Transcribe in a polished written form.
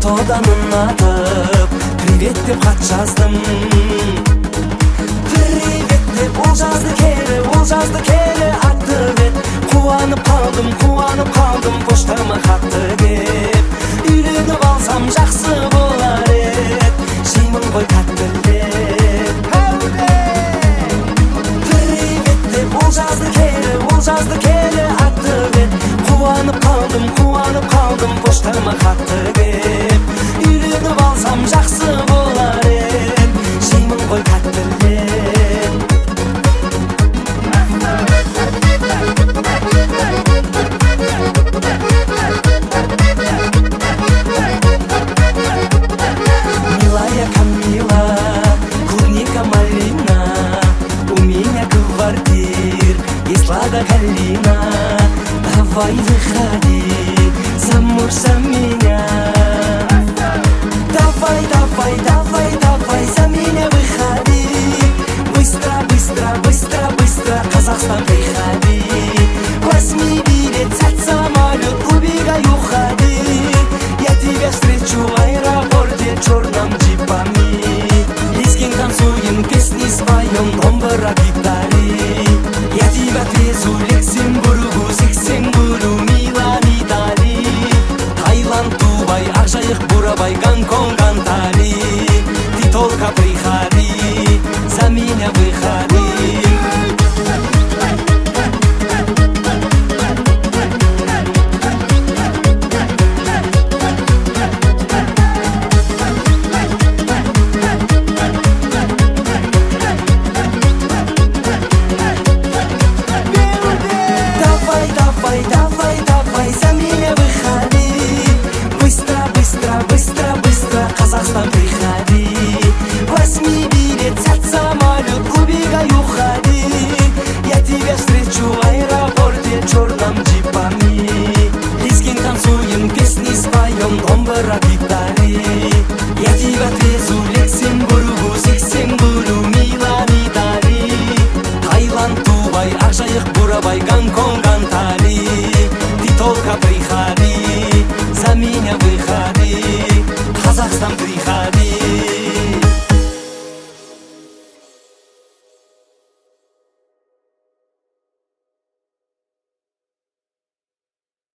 фотодан ұнатып привет деп хат жаздым. Привет деп ол жазды келе атты бет. Қуанып қалдым поштама хатты кеп. Үйленіп алсам жақсы болар ед, жеймін ғой тәттілеп. Привет деп ол жазды келе атты бет. Қуанып қалдым поштама хатты кеп. Үйленіп алсам жақсы болар ед, жеймін ғой тәттілеп. Милая Камила, клубника малина, у меня квартир и слада калина. Давай выходи замуж за меня. Давай за меня выходи. Быстро, Казахстан, приходи.